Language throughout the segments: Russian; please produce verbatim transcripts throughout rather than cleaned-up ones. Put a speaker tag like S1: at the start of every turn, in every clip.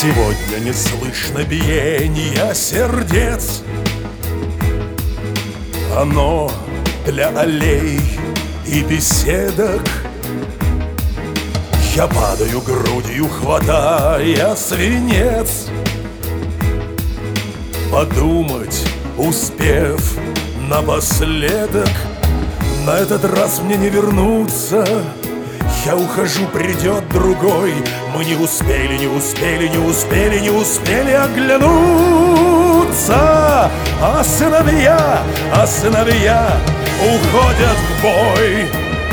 S1: Сегодня не слышно биения сердец. Оно для аллей и беседок. Я падаю грудью, хватая свинец. Подумать, успев напоследок, на этот раз мне не вернуться. Я ухожу, придет другой. Мы не успели, не успели, не успели, не успели оглянуться. А сыновья, а сыновья уходят в бой.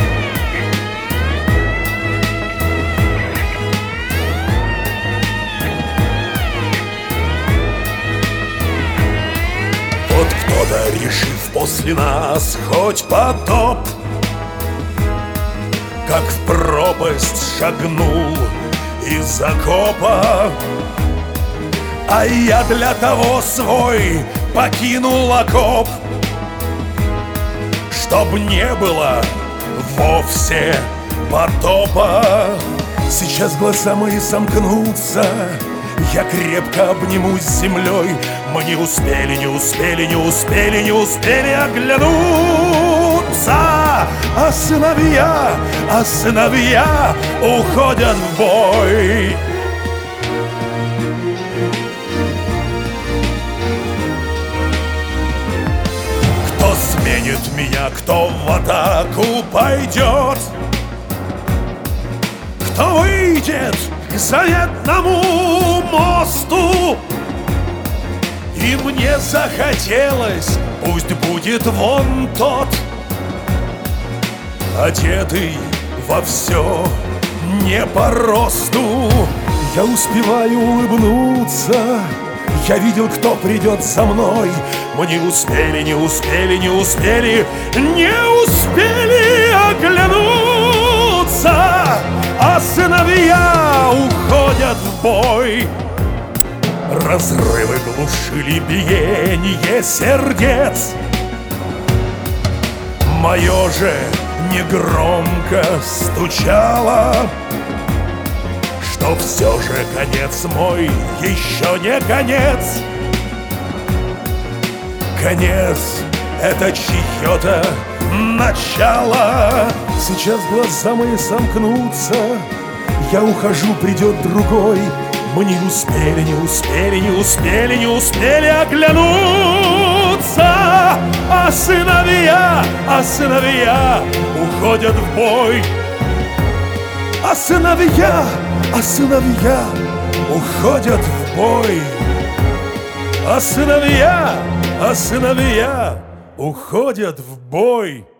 S1: Вот кто-то, решив после нас хоть потоп, как в пропасть шагнул из окопа. А я для того свой покинул окоп, чтоб не было вовсе потопа. Сейчас глаза мои сомкнутся, я крепко обнимусь с землей. Мы не успели, не успели, не успели, не успели оглянуться. А сыновья, а сыновья уходят в бой. Кто сменит меня, кто в атаку пойдет, кто выйдет к заветному мосту. И мне захотелось, пусть будет вон тот, одетый во все не по росту. Я успеваю улыбнуться, я видел, кто придет за мной. Мы не успели, не успели, не успели, не успели оглянуться. А сыновья уходят в бой. Разрывы глушили биение сердец. Мое же негромко стучало, что все же конец мой еще не конец. Конец — это чье-то начало. Сейчас глаза мои сомкнутся, я ухожу, придет другой. Мы не успели, не успели, не успели, не успели оглянуться. А сыновья, а сыновья уходят в бой. А сыновья, а сыновья уходят в бой. А сыновья, а сыновья уходят в бой.